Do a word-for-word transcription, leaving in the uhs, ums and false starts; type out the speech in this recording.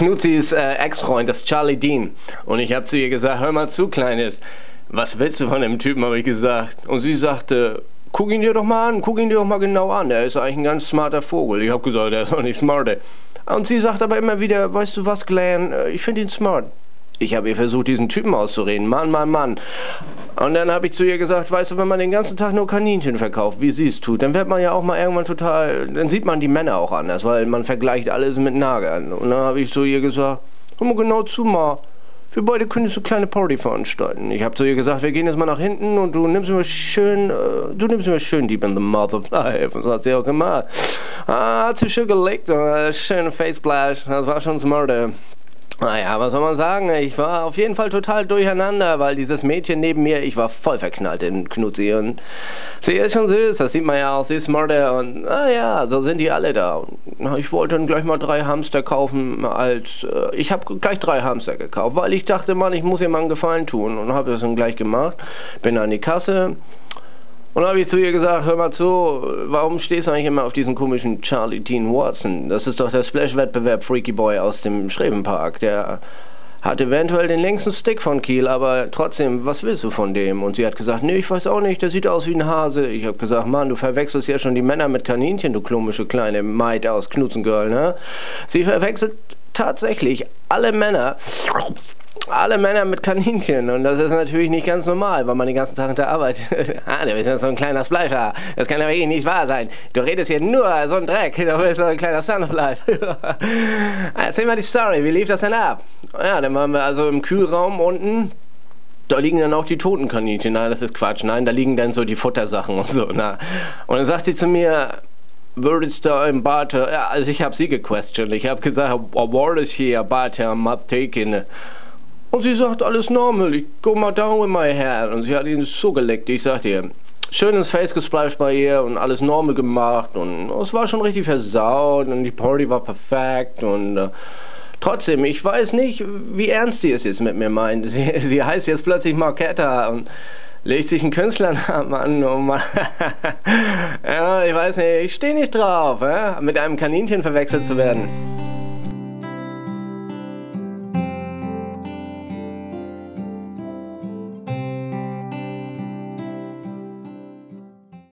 Knuzis äh, Ex-Freund, das ist Charlie Dean. Und ich habe zu ihr gesagt, hör mal zu, Kleines, was willst du von dem Typen, habe ich gesagt. Und sie sagte, guck ihn dir doch mal an, guck ihn dir doch mal genau an, er ist eigentlich ein ganz smarter Vogel. Ich habe gesagt, er ist doch nicht smart. Und sie sagt aber immer wieder, weißt du was, Glenn, ich finde ihn smart. Ich habe ihr versucht, diesen Typen auszureden, Mann, Mann, Mann. Und dann habe ich zu ihr gesagt, weißt du, wenn man den ganzen Tag nur Kaninchen verkauft, wie sie es tut, dann wird man ja auch mal irgendwann total, dann sieht man die Männer auch anders, weil man vergleicht alles mit Nagern. Und dann habe ich zu ihr gesagt, hör mal genau zu, Ma, wir beide können so kleine Party veranstalten. Ich habe zu ihr gesagt, wir gehen jetzt mal nach hinten und du nimmst mir schön, äh, du nimmst mir schön Deep in the Mouth of Life. Das hat sie auch gemacht. Ah, hat sie schön gelegt, äh, schöne Faceplash, das war schon smart. Naja, was soll man sagen? Ich war auf jeden Fall total durcheinander, weil dieses Mädchen neben mir, ich war voll verknallt in Knuzi und sie ist schon süß, das sieht man ja auch, sie ist smarter und naja, so sind die alle da. Und ich wollte dann gleich mal drei Hamster kaufen, als äh, ich habe gleich drei Hamster gekauft, weil ich dachte, Mann, ich muss ihr mal einen Gefallen tun und habe das dann gleich gemacht, bin an die Kasse. Und dann habe ich zu ihr gesagt, hör mal zu, warum stehst du eigentlich immer auf diesen komischen Charlie Dean Watson? Das ist doch der Splash-Wettbewerb Freaky Boy aus dem Schrebenpark. Der hat eventuell den längsten Stick von Kiel, aber trotzdem, was willst du von dem? Und sie hat gesagt, nee, ich weiß auch nicht, der sieht aus wie ein Hase. Ich habe gesagt, Mann, du verwechselst ja schon die Männer mit Kaninchen, du komische kleine Maid aus Knutzengirl, ne? Sie verwechselt tatsächlich alle Männer... Alle Männer mit Kaninchen und das ist natürlich nicht ganz normal, weil man den ganzen Tag in der Arbeit... ah, du bist ja so ein kleiner Splasher. Das kann ja wirklich nicht wahr sein. Du redest hier nur so ein Dreck. Du bist so ein kleiner Sunfly. Erzähl mal die Story. Wie lief das denn ab? Ja, dann waren wir also im Kühlraum unten. Da liegen dann auch die toten Kaninchen. Nein, das ist Quatsch. Nein, da liegen dann so die Futtersachen und so. Na. Und dann sagt sie zu mir... Würdest du im Bad... Ja, also ich habe sie gequestioned. Ich habe gesagt, what is here, but I'm not taking... Und sie sagt, alles normal, ich go mal down with my hair. Und sie hat ihn so geleckt, ich sag dir, schönes Face gesplashed bei ihr und alles normal gemacht. Und es war schon richtig versaut und die Party war perfekt. Und äh, trotzdem, ich weiß nicht, wie ernst sie es jetzt mit mir meint. Sie, sie heißt jetzt plötzlich Marketta und legt sich einen Künstlernamen an. Und mal ja, ich weiß nicht, ich stehe nicht drauf, äh, mit einem Kaninchen verwechselt zu werden.